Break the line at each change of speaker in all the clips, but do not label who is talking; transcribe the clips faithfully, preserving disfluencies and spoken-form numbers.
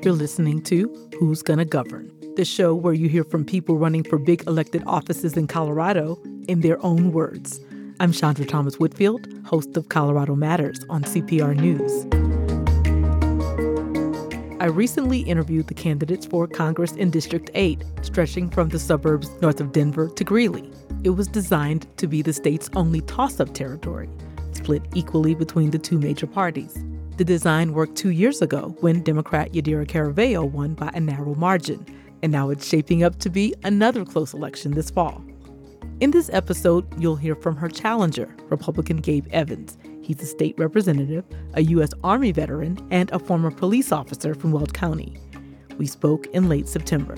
You're listening to Who's Gonna Govern, the show where you hear from people running for big elected offices in Colorado in their own words. I'm Chandra Thomas Whitfield, host of Colorado Matters on C P R News. I recently interviewed the candidates for Congress in District eight, stretching from the suburbs north of Denver to Greeley. It was designed to be the state's only toss-up territory, split equally between the two major parties. The design worked two years ago when Democrat Yadira Caraveo won by a narrow margin, and now it's shaping up to be another close election this fall. In this episode, you'll hear from her challenger, Republican Gabe Evans. He's a state representative, a U S Army veteran, and a former police officer from Weld County. We spoke in late September.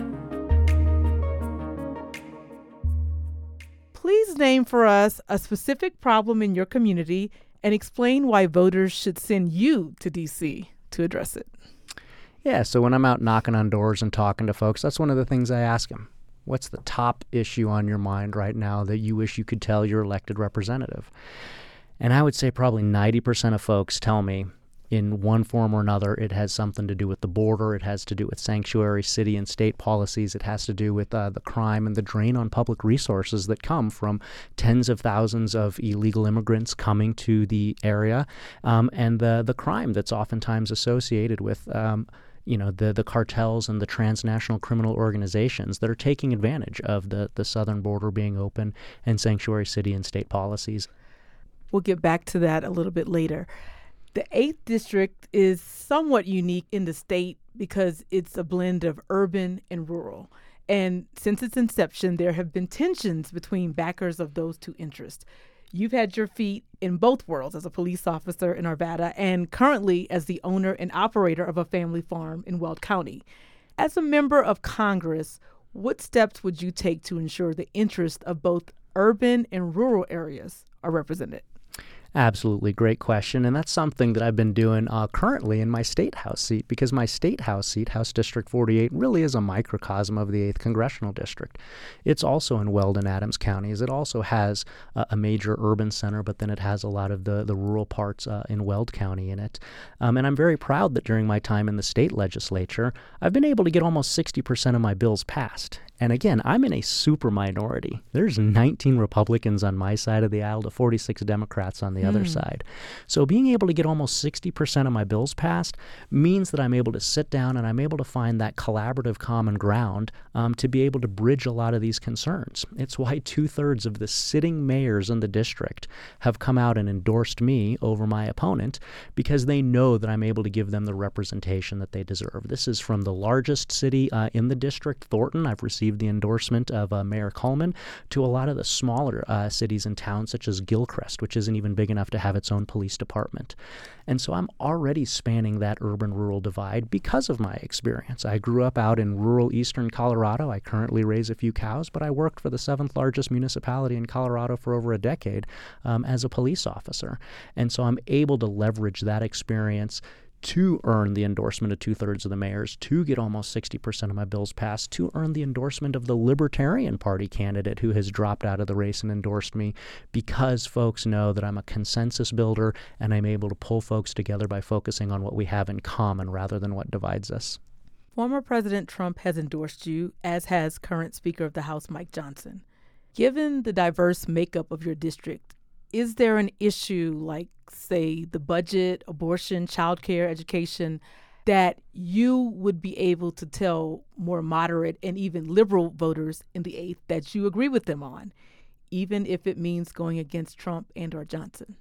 Please name for us a specific problem in your community and explain why voters should send you to D C to address it.
Yeah, so when I'm out knocking on doors and talking to folks, that's one of the things I ask them. What's the top issue on your mind right now that you wish you could tell your elected representative? And I would say probably ninety percent of folks tell me in one form or another it has something to do with the border, it has to do with sanctuary city and state policies, it has to do with uh, the crime and the drain on public resources that come from tens of thousands of illegal immigrants coming to the area, um, and the, the crime that's oftentimes associated with um, you know, the, the cartels and the transnational criminal organizations that are taking advantage of the, the southern border being open and sanctuary city and state policies.
We'll get back to that a little bit later. The eighth District is somewhat unique in the state because it's a blend of urban and rural. And since its inception, there have been tensions between backers of those two interests. You've had your feet in both worlds as a police officer in Arvada and currently as the owner and operator of a family farm in Weld County. As a member of Congress, what steps would you take to ensure the interests of both urban and rural areas are represented?
Absolutely. Great question. And that's something that I've been doing uh, currently in my state house seat, because my state house seat, House District forty-eight, really is a microcosm of the eighth Congressional District. It's also in Weld and Adams counties. It also has uh, a major urban center, but then it has a lot of the, the rural parts uh, in Weld County in it. Um, and I'm very proud that during my time in the state legislature, I've been able to get almost sixty percent of my bills passed. And again, I'm in a super minority. There's nineteen Republicans on my side of the aisle to forty-six Democrats on the mm. other side. So being able to get almost sixty percent of my bills passed means that I'm able to sit down and I'm able to find that collaborative common ground um, to be able to bridge a lot of these concerns. It's why two-thirds of the sitting mayors in the district have come out and endorsed me over my opponent, because they know that I'm able to give them the representation that they deserve. This is from the largest city uh, in the district, Thornton. I've received the endorsement of uh, Mayor Coleman, to a lot of the smaller uh, cities and towns such as Gilchrist, which isn't even big enough to have its own police department. And so I'm already spanning that urban-rural divide because of my experience. I grew up out in rural eastern Colorado. I currently raise a few cows, but I worked for the seventh largest municipality in Colorado for over a decade um, as a police officer. And so I'm able to leverage that experience to earn the endorsement of two-thirds of the mayors, to get almost sixty percent of my bills passed, to earn the endorsement of the Libertarian Party candidate who has dropped out of the race and endorsed me, because folks know that I'm a consensus builder and I'm able to pull folks together by focusing on what we have in common rather than what divides us.
Former President Trump has endorsed you, as has current Speaker of the House Mike Johnson. Given the diverse makeup of your district, is there an issue like, say, the budget, abortion, childcare, education, that you would be able to tell more moderate and even liberal voters in the eighth that you agree with them on, even if it means going against Trump and or Johnson?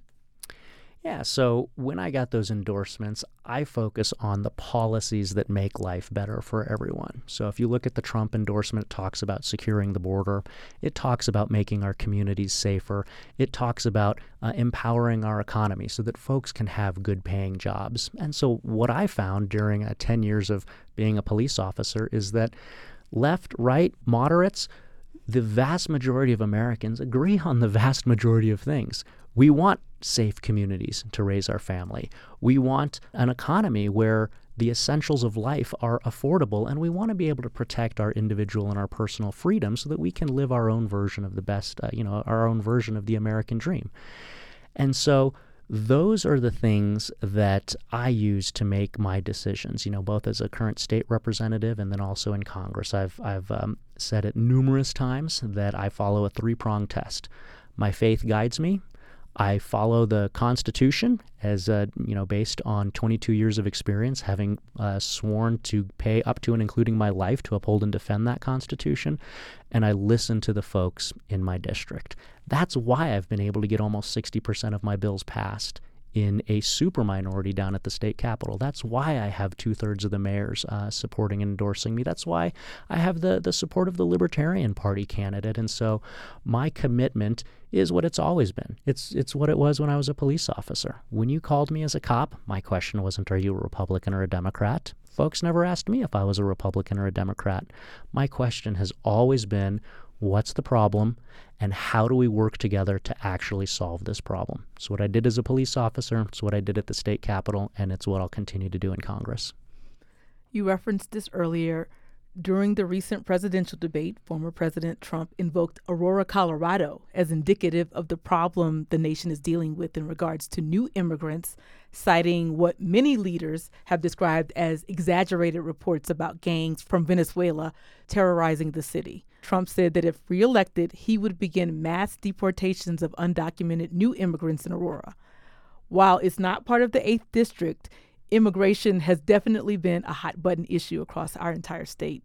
Yeah, so when I got those endorsements, I focus on the policies that make life better for everyone. So if you look at the Trump endorsement, it talks about securing the border. It talks about making our communities safer. It talks about uh, empowering our economy so that folks can have good-paying jobs. And so what I found during uh, ten years of being a police officer is that left, right, moderates, the vast majority of Americans agree on the vast majority of things. We want safe communities to raise our family. We want an economy where the essentials of life are affordable, and we want to be able to protect our individual and our personal freedom so that we can live our own version of the best, uh, you know, our own version of the American dream. And so Those are the things that I use to make my decisions, you know, both as a current state representative and then also in Congress. I've, I've um, said it numerous times that I follow a three-pronged test. My faith guides me. I follow the Constitution as, uh, you know, based on twenty-two years of experience, having uh, sworn to pay up to and including my life to uphold and defend that Constitution. And I listen to the folks in my district. That's why I've been able to get almost sixty percent of my bills passed in a super minority down at the state capitol. That's why I have two-thirds of the mayors uh, supporting and endorsing me. That's why I have the, the support of the Libertarian Party candidate. And so my commitment is what it's always been. It's it's what it was when I was a police officer. When you called me as a cop, my question wasn't, are you a Republican or a Democrat? Folks never asked me if I was a Republican or a Democrat. My question has always been, what's the problem, and how do we work together to actually solve this problem? It's what I did as a police officer, it's what I did at the state capitol, and it's what I'll continue to do in Congress.
You referenced this earlier. During the recent presidential debate, former President Trump invoked Aurora, Colorado as indicative of the problem the nation is dealing with in regards to new immigrants, citing what many leaders have described as exaggerated reports about gangs from Venezuela terrorizing the city. Trump said that if reelected, he would begin mass deportations of undocumented new immigrants in Aurora. While it's not part of the eighth District, immigration has definitely been a hot-button issue across our entire state.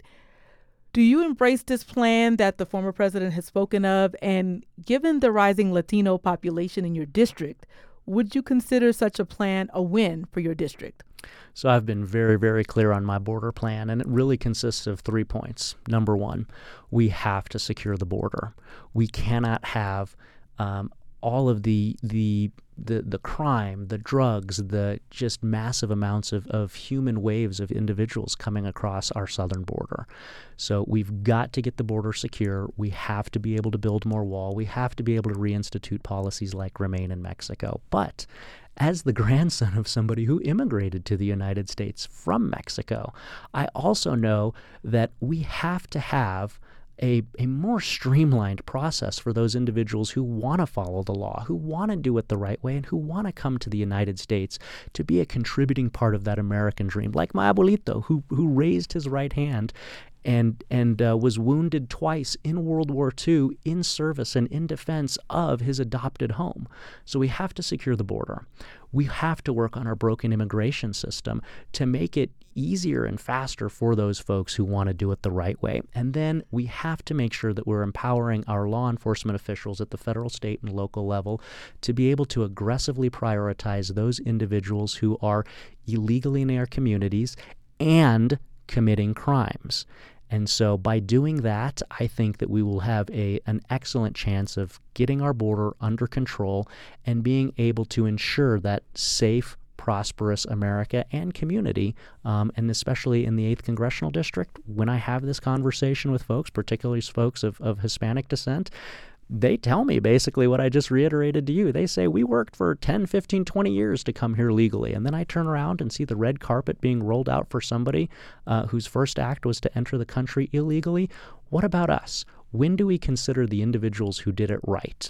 Do you embrace this plan that the former president has spoken of? And given the rising Latino population in your district, would you consider such a plan a win for your district?
So I've been very, very clear on my border plan, and it really consists of three points. Number one, we have to secure the border. We cannot have um, all of the the the the crime, the drugs, the just massive amounts of, of human waves of individuals coming across our southern border. So we've got to get the border secure. We have to be able to build more wall. We have to be able to reinstitute policies like Remain in Mexico. But as the grandson of somebody who immigrated to the United States from Mexico, I also know that we have to have A, a more streamlined process for those individuals who want to follow the law, who want to do it the right way, and who want to come to the United States to be a contributing part of that American dream, like my abuelito, who who raised his right hand and and uh, was wounded twice in World War Two in service and in defense of his adopted home. So we have to secure the border. We have to work on our broken immigration system to make it easier and faster for those folks who want to do it the right way. And then we have to make sure that we're empowering our law enforcement officials at the federal, state, and local level to be able to aggressively prioritize those individuals who are illegally in our communities and committing crimes. And so by doing that, I think that we will have a an excellent chance of getting our border under control and being able to ensure that safe, prosperous America and community, um, and especially in the eighth Congressional District, when I have this conversation with folks, particularly folks of, of Hispanic descent, they tell me basically what I just reiterated to you. They say, we worked for ten, fifteen, twenty years to come here legally. And then I turn around and see the red carpet being rolled out for somebody uh, whose first act was to enter the country illegally. What about us? When do we consider the individuals who did it right?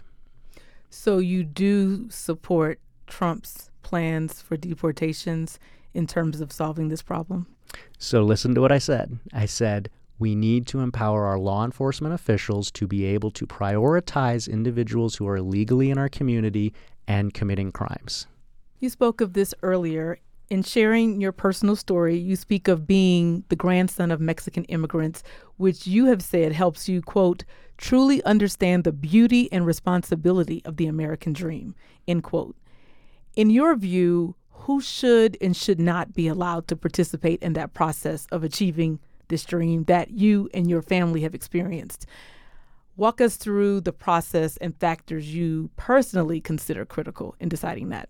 So you do support Trump's plans for deportations in terms of solving this problem?
So listen to what I said. I said, we need to empower our law enforcement officials to be able to prioritize individuals who are illegally in our community and committing crimes.
You spoke of this earlier. In sharing your personal story, you speak of being the grandson of Mexican immigrants, which you have said helps you, quote, truly understand the beauty and responsibility of the American dream, end quote. In your view, who should and should not be allowed to participate in that process of achieving this dream that you and your family have experienced? Walk us through the process and factors you personally consider critical in deciding that.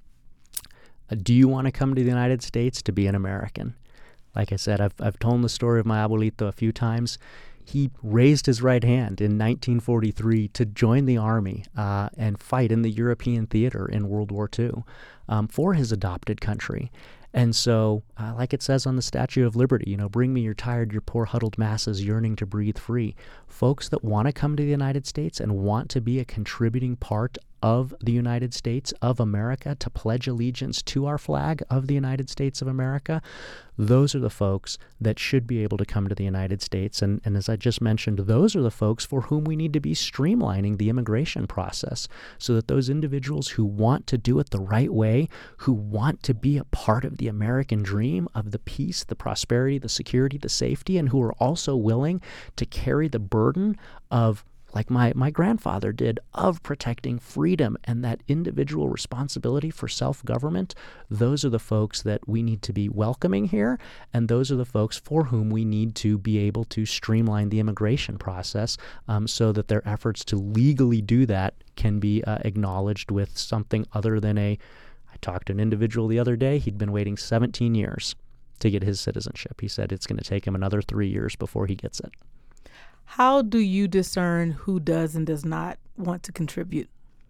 Uh, do you want to come to the United States to be an American? Like I said, I've I've told the story of my abuelito a few times. He raised his right hand in nineteen forty-three to join the army uh, and fight in the European theater in World War Two um, for his adopted country. And so, uh, like it says on the Statue of Liberty, you know, bring me your tired, your poor huddled masses yearning to breathe free. Folks that want to come to the United States and want to be a contributing part of the United States of America, to pledge allegiance to our flag of the United States of America, those are the folks that should be able to come to the United States. And, and as I just mentioned, those are the folks for whom we need to be streamlining the immigration process so that those individuals who want to do it the right way, who want to be a part of the American dream of the peace, the prosperity, the security, the safety, and who are also willing to carry the burden of, like my, my grandfather did, of protecting freedom and that individual responsibility for self-government, those are the folks that we need to be welcoming here, and those are the folks for whom we need to be able to streamline the immigration process um, so that their efforts to legally do that can be uh, acknowledged with something other than a, I talked to an individual the other day, he'd been waiting seventeen years to get his citizenship. He said it's going to take him another three years before he gets it.
How do you discern who does and does not want to contribute?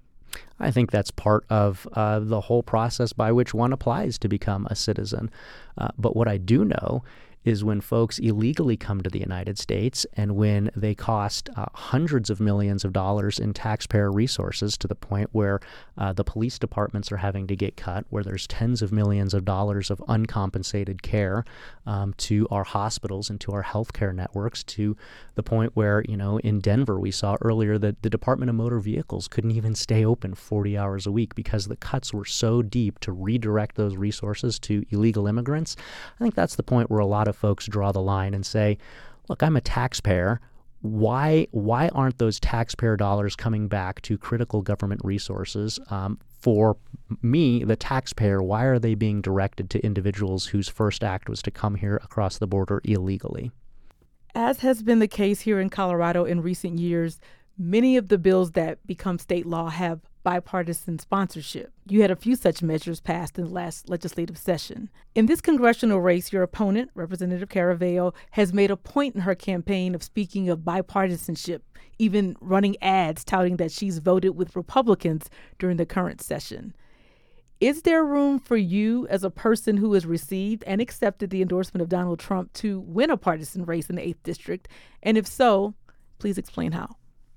I think that's part of uh, the whole process by which one applies to become a citizen. Uh, but what I do know is when folks illegally come to the United States and when they cost uh, hundreds of millions of dollars in taxpayer resources to the point where uh, the police departments are having to get cut, where there's tens of millions of dollars of uncompensated care um, to our hospitals and to our healthcare networks, to the point where, you know, in Denver we saw earlier that the Department of Motor Vehicles couldn't even stay open forty hours a week because the cuts were so deep to redirect those resources to illegal immigrants. I think that's the point where a lot of folks draw the line and say, look, I'm a taxpayer. Why why aren't those taxpayer dollars coming back to critical government resources? Um, for me, the taxpayer, why are they being directed to individuals whose first act was to come here across the border illegally?
As has been the case here in Colorado in recent years, many of the bills that become state law have bipartisan sponsorship. You had a few such measures passed in the last legislative session. In this congressional race, your opponent, Representative Caraveo, has made a point in her campaign of speaking of bipartisanship, even running ads touting that she's voted with Republicans during the current session. Is there room for you, as a person who has received and accepted the endorsement of Donald Trump, to win a partisan race in the eighth District? And if so, please explain how.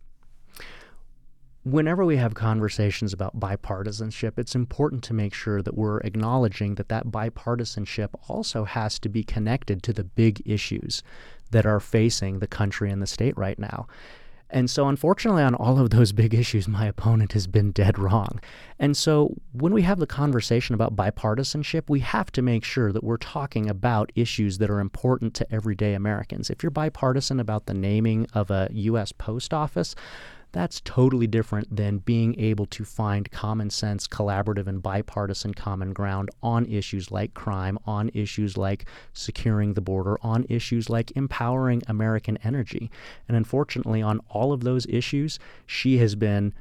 Whenever we have conversations about bipartisanship, it's important to make sure that we're acknowledging that that bipartisanship also has to be connected to the big issues that are facing the country and the state right now. And so, unfortunately, on all of those big issues, my opponent has been dead wrong. And so when we have the conversation about bipartisanship, we have to make sure that we're talking about issues that are important to everyday Americans. If you're bipartisan about the naming of a U S post office, that's totally different than being able to find common sense, collaborative, and bipartisan common ground on issues like crime, on issues like securing the border, on issues like empowering American energy. And unfortunately, on all of those issues, she has been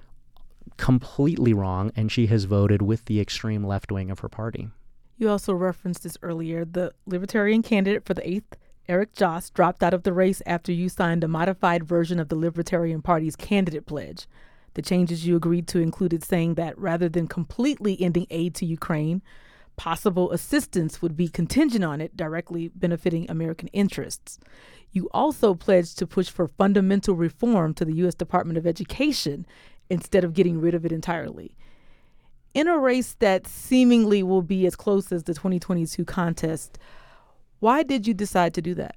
completely wrong, and she has voted with the extreme left wing of her party.
You also referenced this earlier. The Libertarian candidate for the eighth, Eric Jost, dropped out of the race after you signed a modified version of the Libertarian Party's candidate pledge. The changes you agreed to included saying that rather than completely ending aid to Ukraine, possible assistance would be contingent on it directly benefiting American interests. You also pledged to push for fundamental reform to the U S Department of Education instead of getting rid of it entirely. In a race that seemingly will be as close as the twenty twenty-two contest, why did you decide to do that?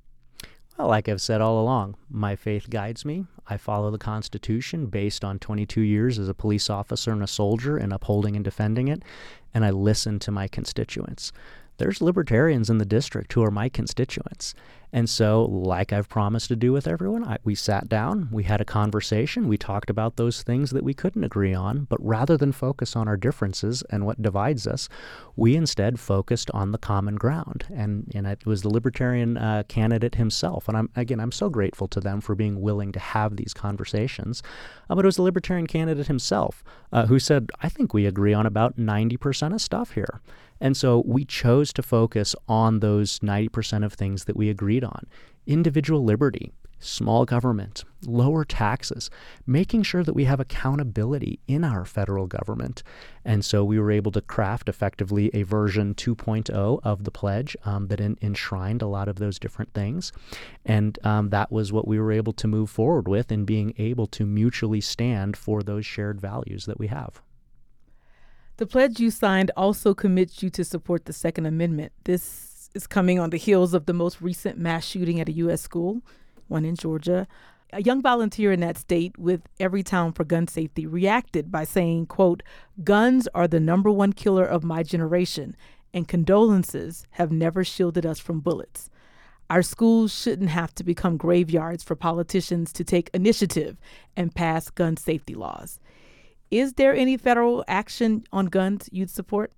Well, like I've said all along, my faith guides me. I follow the Constitution based on twenty-two years as a police officer and a soldier and upholding and defending it, and I listen to my constituents. There's libertarians in the district who are my constituents. And so, like I've promised to do with everyone, I, we sat down, we had a conversation, we talked about those things that we couldn't agree on, but rather than focus on our differences and what divides us, we instead focused on the common ground. And, and it was the Libertarian uh, candidate himself. And I'm again, I'm so grateful to them for being willing to have these conversations. Uh, but it was the Libertarian candidate himself uh, who said, I think we agree on about ninety percent of stuff here. And so we chose to focus on those ninety percent of things that we agreed on. Individual liberty, small government, lower taxes, making sure that we have accountability in our federal government. And so we were able to craft effectively a version two point oh of the pledge um, that in, enshrined a lot of those different things. And um, that was what we were able to move forward with in being able to mutually stand for those shared values that we have.
The pledge you signed also commits you to support the Second Amendment. This is coming on the heels of the most recent mass shooting at a U S school, one in Georgia. A young volunteer in that state with Everytown for Gun Safety reacted by saying, quote, "Guns are the number one killer of my generation, and condolences have never shielded us from bullets. Our schools shouldn't have to become graveyards for politicians to take initiative and pass gun safety laws." Is there any federal action on guns you'd support?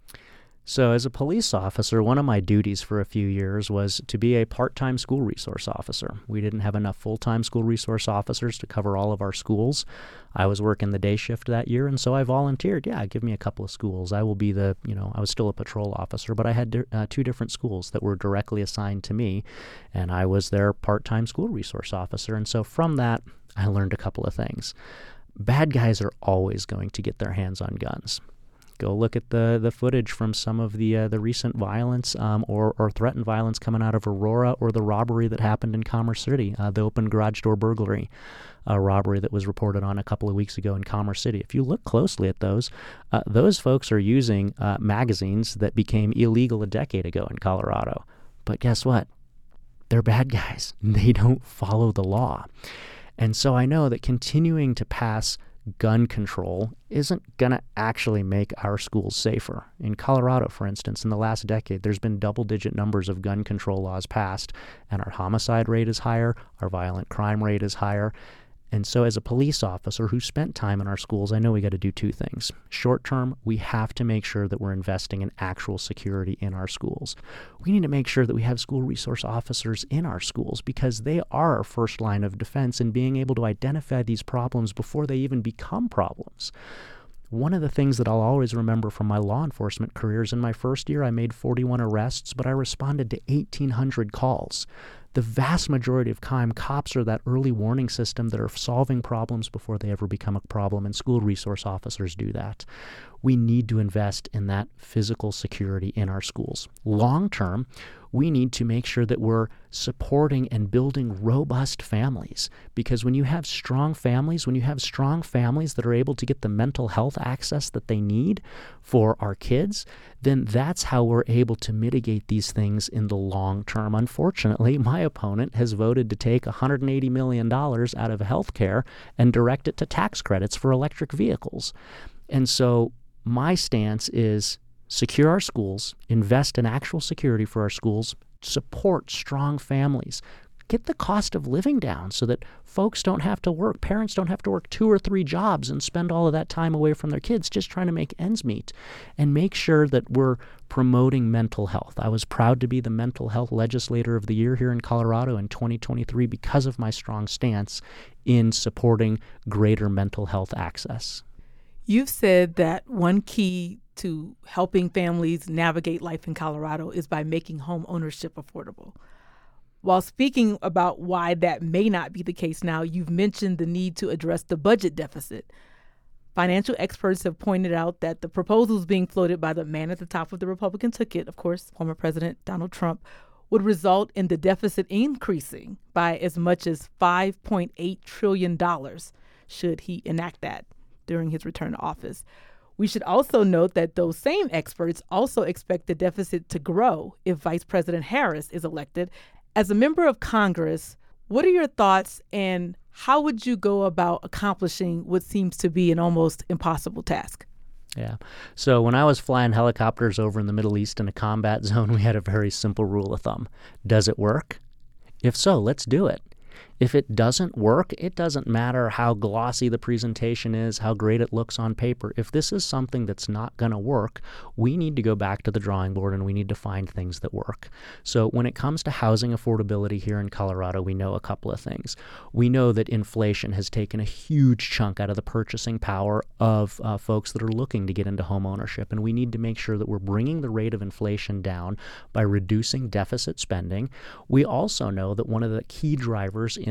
So as a police officer, one of my duties for a few years was to be a part-time school resource officer. We didn't have enough full-time school resource officers to cover all of our schools. I was working the day shift that year, and so I volunteered. Yeah, give me a couple of schools. I will be the, you know, I was still a patrol officer, but I had di- uh, two different schools that were directly assigned to me, and I was their part-time school resource officer. And so from that, I learned a couple of things. Bad guys are always going to get their hands on guns. Go look at the the footage from some of the uh, the recent violence um, or, or threatened violence coming out of Aurora, or the robbery that happened in Commerce City, uh, the open garage door burglary uh, robbery that was reported on a couple of weeks ago in Commerce City. If you look closely at those, uh, those folks are using uh, magazines that became illegal a decade ago in Colorado. But guess what? They're bad guys. They don't follow the law. And so I know that continuing to pass gun control isn't going to actually make our schools safer. In Colorado, for instance, in the last decade, there's been double-digit numbers of gun control laws passed, and our homicide rate is higher, our violent crime rate is higher. And so as a police officer who spent time in our schools, I know we got to do two things. Short term, we have to make sure that we're investing in actual security in our schools. We need to make sure that we have school resource officers in our schools, because they are our first line of defense in being able to identify these problems before they even become problems. One of the things that I'll always remember from my law enforcement careers, in my first year, I made forty-one arrests, but I responded to eighteen hundred calls. The vast majority of time, cops are that early warning system that are solving problems before they ever become a problem, and school resource officers do that. We need to invest in that physical security in our schools. Long term, we need to make sure that we're supporting and building robust families, because when you have strong families, when you have strong families that are able to get the mental health access that they need for our kids, then that's how we're able to mitigate these things in the long term. Unfortunately, my opponent has voted to take one hundred eighty million dollars out of health care and direct it to tax credits for electric vehicles. And so my stance is secure our schools, invest in actual security for our schools, support strong families, get the cost of living down so that folks don't have to work, parents don't have to work two or three jobs and spend all of that time away from their kids just trying to make ends meet, and make sure that we're promoting mental health. I was proud to be the Mental Health Legislator of the Year here in Colorado in twenty twenty-three because of my strong stance in supporting greater mental health access.
You've said that one key to helping families navigate life in Colorado is by making home ownership affordable. While speaking about why that may not be the case now, you've mentioned the need to address the budget deficit. Financial experts have pointed out that the proposals being floated by the man at the top of the Republican ticket, of course, former President Donald Trump, would result in the deficit increasing by as much as five point eight trillion dollars should he enact that during his return to office. We should also note that those same experts also expect the deficit to grow if Vice President Harris is elected. As a member of Congress, what are your thoughts, and how would you go about accomplishing what seems to be an almost impossible task?
Yeah. So when I was flying helicopters over in the Middle East in a combat zone, we had a very simple rule of thumb. Does it work? If so, let's do it. If it doesn't work, it doesn't matter how glossy the presentation is, how great it looks on paper. If this is something that's not going to work, we need to go back to the drawing board and we need to find things that work. So when it comes to housing affordability here in Colorado, we know a couple of things. We know that inflation has taken a huge chunk out of the purchasing power of uh, folks that are looking to get into home ownership, and we need to make sure that we're bringing the rate of inflation down by reducing deficit spending. We also know that one of the key drivers in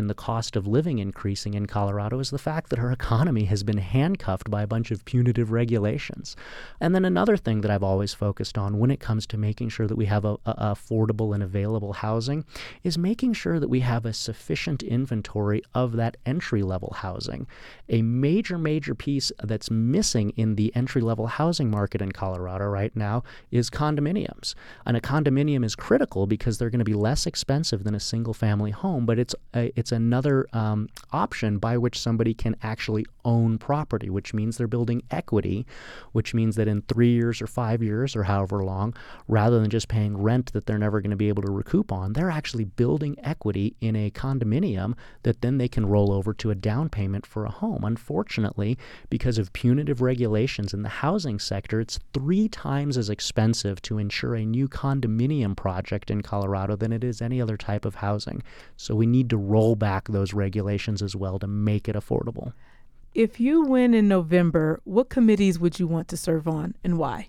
in the cost of living increasing in Colorado is the fact that our economy has been handcuffed by a bunch of punitive regulations. And then another thing that I've always focused on when it comes to making sure that we have a, a affordable and available housing is making sure that we have a sufficient inventory of that entry-level housing. A major, major piece that's missing in the entry-level housing market in Colorado right now is condominiums. And a condominium is critical because they're going to be less expensive than a single-family home, but it's a, it's another um, option by which somebody can actually own property, which means they're building equity, which means that in three years or five years or however long, rather than just paying rent that they're never going to be able to recoup on, they're actually building equity in a condominium that then they can roll over to a down payment for a home. Unfortunately, because of punitive regulations in the housing sector, it's three times as expensive to insure a new condominium project in Colorado than it is any other type of housing. So we need to roll back those regulations as well to make it affordable.
If you win in November, what committees would you want to serve on and why?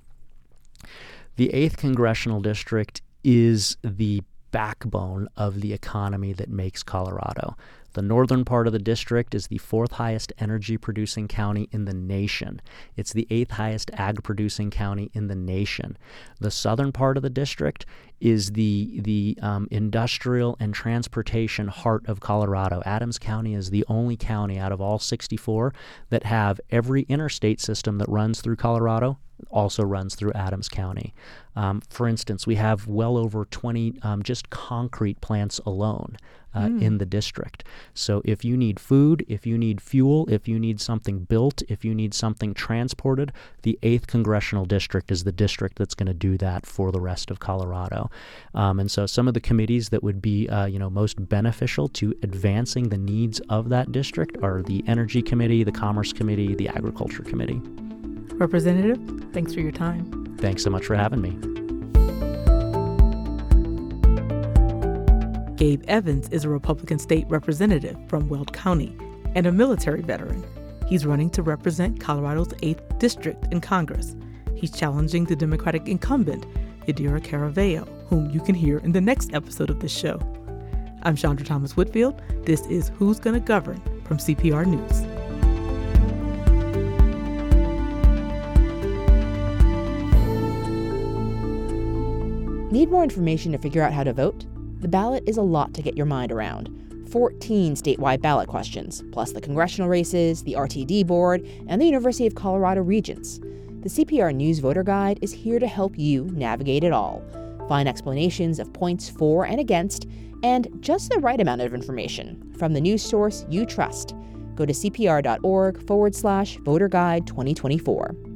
The eighth Congressional District is the backbone of the economy that makes Colorado. The northern part of the district is the fourth highest energy producing county in the nation. It's the eighth highest ag producing county in the nation. The southern part of the district is the the um, industrial and transportation heart of Colorado. Adams County is the only county out of all sixty-four that have every interstate system that runs through Colorado also runs through Adams County. Um, for instance, we have well over twenty um, just concrete plants alone uh, mm. in the district. So if you need food, if you need fuel, if you need something built, if you need something transported, the eighth Congressional District is the district that's going to do that for the rest of Colorado. Um, and so some of the committees that would be uh, you know, most beneficial to advancing the needs of that district are the Energy Committee, the Commerce Committee, the Agriculture Committee.
Representative, thanks for your time.
Thanks so much for having me.
Gabe Evans is a Republican state representative from Weld County and a military veteran. He's running to represent Colorado's eighth District in Congress. He's challenging the Democratic incumbent, Yadira Caraveo, whom you can hear in the next episode of this show. I'm Chandra Thomas Whitfield. This is Who's Gonna Govern from C P R News.
Need more information to figure out how to vote? The ballot is a lot to get your mind around. fourteen statewide ballot questions, plus the congressional races, the R T D board, and the University of Colorado Regents. The C P R News Voter Guide is here to help you navigate it all. Find explanations of points for and against, and just the right amount of information from the news source you trust. Go to cpr.org forward slash voter guide 2024.